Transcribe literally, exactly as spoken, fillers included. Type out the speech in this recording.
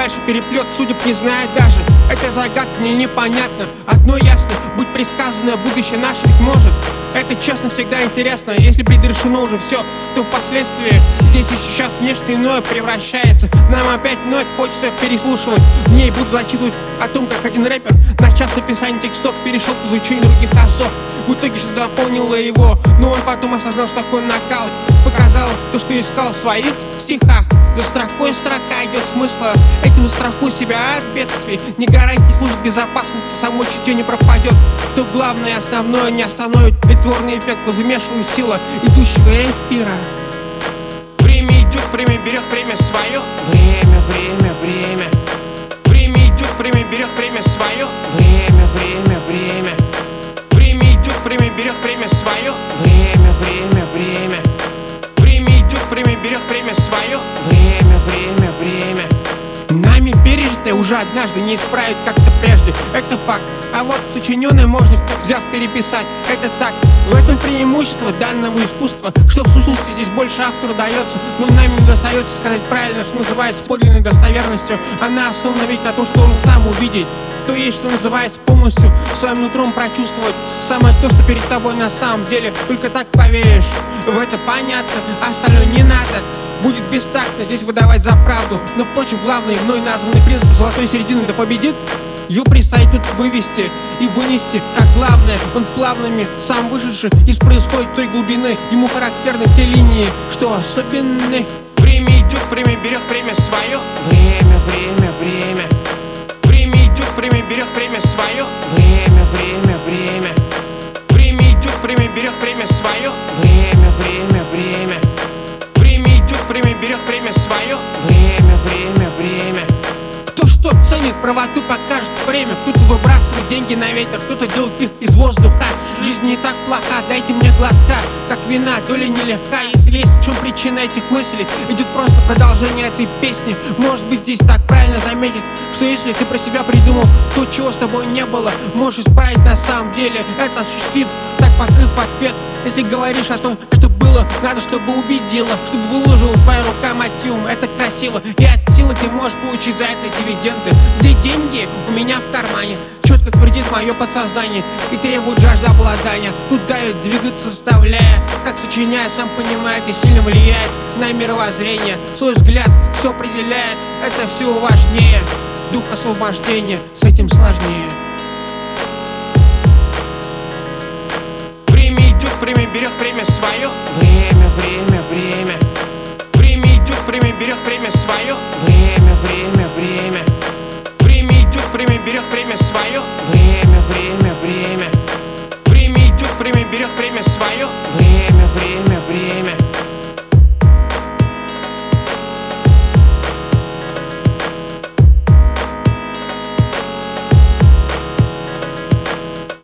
дальше переплет судеб не знает даже. Эта загадка мне непонятна. Одно ясно, будь предсказано, будущее наше ведь может. Это честно всегда интересно. Если предрешено уже все, то впоследствии здесь и сейчас нечто иное превращается. Нам опять вновь хочется переслушивать. В ней буду зачитывать о том, как один рэпер, начав написание текстов, перешел к изучению других особ. В итоге что-то дополнило его, но он потом осознал, что такой накал показал то, что искал в своих стихах. За строкой строка идет смысла. Этим страху себя от бедствий. Не гарантии служит безопасности, само чутье не пропадет. То главное и основное не остановит притворный эффект, возмешивая сила идущего эфира. Время идет, время берет время свое. Время, время, время. Время идет, время берет время свое. Время, время, время. Время идет, время берет время свое. Время, время, время. Время идет, время берет время свое. Время, время, время. Нами пережитое уже однажды не исправить как-то прежде. Это факт. А вот сочиненное можно, взяв, переписать. Это так. В этом преимущество данного искусства, что в сущности здесь больше автору дается. Но нами не достается сказать правильно, что называется подлинной достоверностью. Она основана ведь на том, что он сам увидит. То есть, что называется, полностью своим нутром прочувствовать самое то, что перед тобой на самом деле. Только так поверишь, в это понятно, а остальное не надо. Будет бестактно здесь выдавать за правду. Но, впрочем, главный мной названный принцип золотой середины да победит. Ее предстоит тут вывести и вынести, как главное, он плавными, сам вышедший из происходит той глубины. Ему характерны те линии, что особенны. Время идет, время берет время свое. Время, время, время. Время идет, время берет время свое. Время, время, время. Время идет, время берет время свое. Время, время, время. Время идет, время берет время свое. Время, время, время. Кто что ценит, правоту покажет время. Кто-то выбрасывает деньги на ветер, кто-то делает их из воздуха. Жизнь не так плоха, дайте мне глотка. Как вина, доля нелегка. Если есть в чем причина этих мыслей, идет просто продолжение этой песни. Может быть, здесь так правильно заметить, что если ты про себя придумал то, чего с тобой не было, можешь исправить на самом деле. Это осуществив, так покрыв ответ. Если говоришь о том, что было, надо, чтобы убедило, чтобы выложила твоя рука мотивом. Это красиво, и от силы ты можешь получить за это дивиденды. Где деньги у меня в кармане, четко твердит мое подсознание и требует жажда обладания. Тут давит, двигаться заставляя, как сочиняя, сам понимает и сильно влияет на мировоззрение. Свой взгляд все определяет, это все важнее. Дух освобождения, с этим сложнее. Время идет, время берет время свое. Время, время, время. Время идет, время берет время свое.